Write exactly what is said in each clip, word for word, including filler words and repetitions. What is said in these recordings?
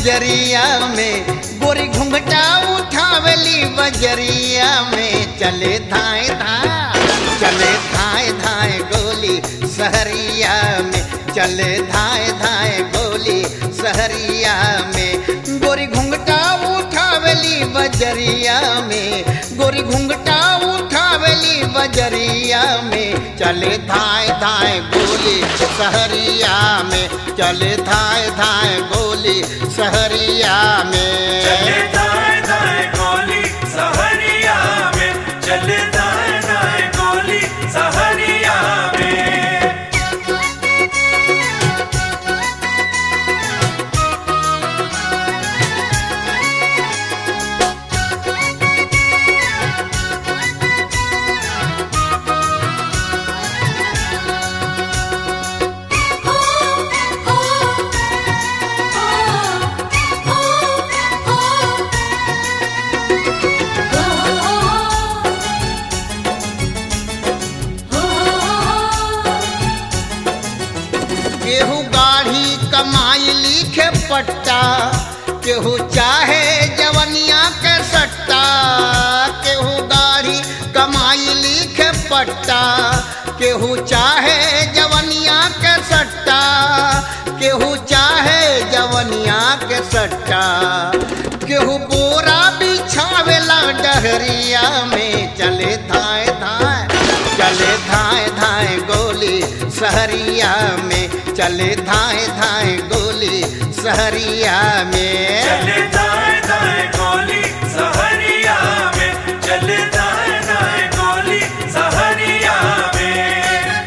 बजरिया में, गोरी घुंघटा उठावेली बजरिया में। चले धाए धाए चले धाए धाए गोली सहरिया में, चले धाए धाए गोली सहरिया में। गोरी घुंघटा उठावेली बजरिया में, गोरी घुंघटा उठावेली बजरिया में। चले धाए धाए गोली सहरिया में, चले धाए धाए गोली सहरिया में। चले धाए धाए गोली सहरिया में, चले धाए धाए गोली सहरिया में। केहू गाढ़ी कमाई लिखे पट्टा, केहू चाहे जवनिया के सट्टा। केहू गाढ़ी कमाई लिखे पट्टा, केहू चाहे जवनिया के सट्टा, केहू चाहे जवनिया के सट्टा। केहू बोरा बिछावेला डहरिया में। चले धाए धाए चले धाए धाए गोली सहरिया में, चले धाए धाए गोली सहरिया में। चले धाए धाए गोली सहरिया में, चले धाए धाए गोली सहरिया में।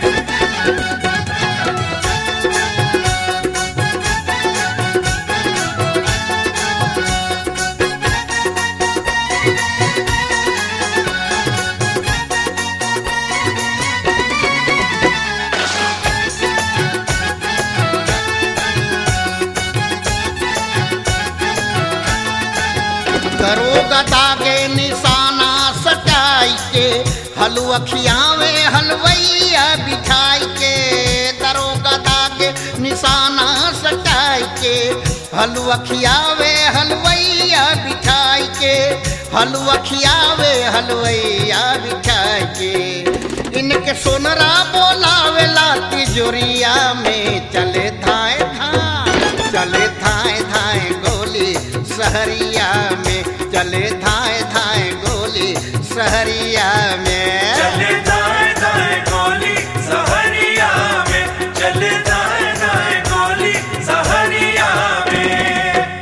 दरोगा दागे निशाना सटाई के, हलुअखिया में हलवैया बिठाई के। दरोगा दागे निशाना सटाई के, हलुअखिया में हलवैया बिठाई के, हलुअखिया में हलवैया बिठाई के। इनके सोनरा बोलावेला तिजोरिया में। चले धाए धाए चले धाए धाए गोली सहरिया में, चले धाए धाए गोली सहरिया में। चले धाए धाए गोली सहरिया में, चले धाए धाए गोली सहरिया में।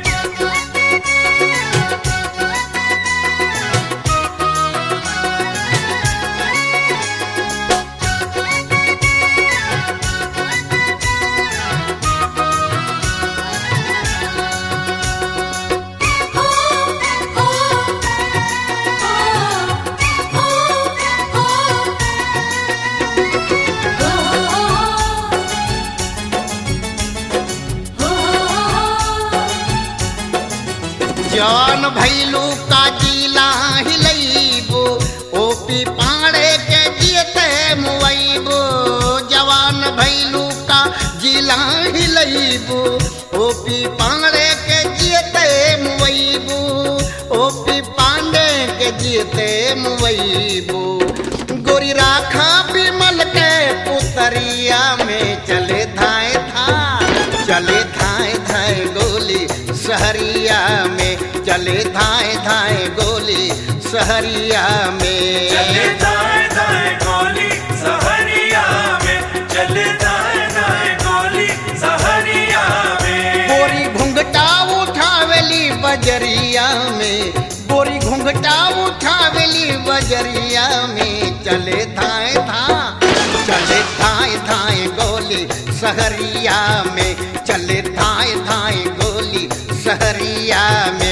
जवान भैलू का जिला हिलैबो, ओपी पाड़े के जियते मुवैबो। जवान भैलू का जिला हिलैबो, ओपी पाड़े के जियते मुवैबो, ओपी पांडे के जियते मुवैबो। गोरी राखा बिमल के पुतरिया में। चले धाए धाए चले धाए धाए गोली सहरिया में, चले धाए धाए गोली सहरिया में। चले धाए धाए गोली सहरिया में, चले धाए धाए गोली सहरिया में। गोरी घुंघटा उठावेली बजरिया में, गोरी घुंघटा उठावेली बजरिया में। चले धाए धाए चले धाए धाए गोली सहरिया में, चले धाए धाए गोली सहरिया में।